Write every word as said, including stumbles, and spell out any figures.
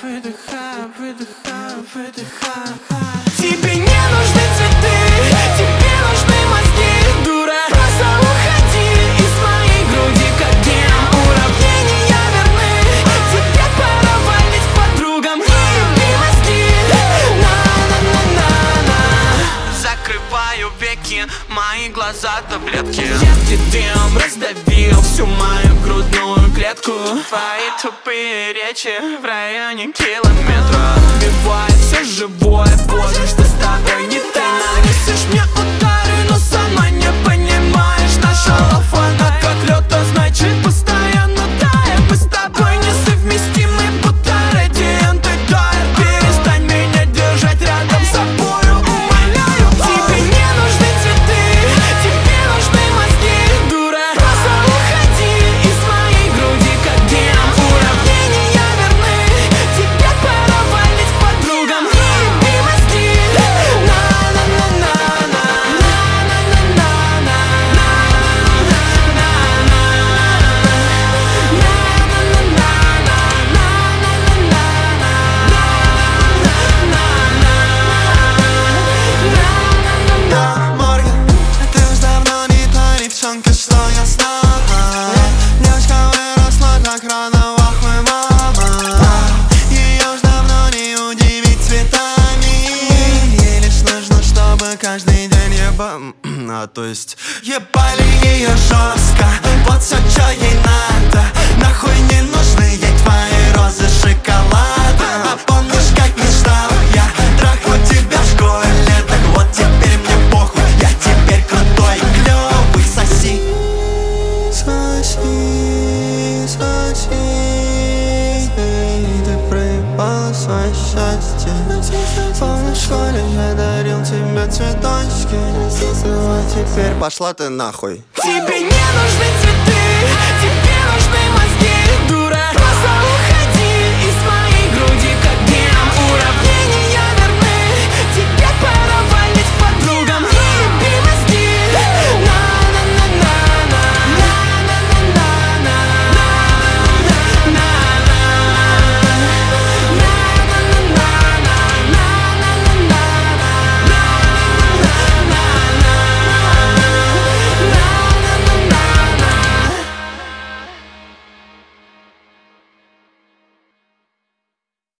выдыхаю, выдыхаю, выдыхаю. Тебе не нужны цветы, тебе нужны мозги, дура. Просто уходи из моей груди, как гем. Уравнения верны, тебе пора валить к подругам. Не еби мозги, на-на-на-на-на. Закрываю веки, мои глаза таблетки. Едкий дым раздавил всю мою грудную клетку. Твои тупые речи в районе километра убивает все живое, боже, что с тобой не так. Нанесешь мне удары, но сама не понимаешь. Наша лав, она как лед, а значит постоянно тает. Мы с тобой несовместимы, будто радианты тает. Перестань меня держать рядом с собою, умоляю. Тебе не нужны цветы, тебе нужны мозги, дура. Просто уходи из моей груди, как гем. Уравнения верны, тебе пора валить к подругам. Не еби мозги, на-на-на-на-на, на-на-на-на-на, Морган, ты уж давно не та девчонка, что я знал. Девочка выросла так рано, охуй, мама. Ее уж давно не удивить цветами. Ей лишь нужно, чтобы каждый день еба... А, то есть ебали ее жестко. Вот все, что ей надо. Нахуй не нужны ей твои розы шоколада. А помнишь, как мечтал я трахнуть тебя в школе? Так вот теперь мне похуй, я теперь крутой, клёвый. Соси, соси, соси. Ты проебала свое счастье. Помнишь, в школе я дарил тебе цветочки. Ну а теперь пошла ты нахуй. тебе не нужны цветы, тебе нужны мозги, дура.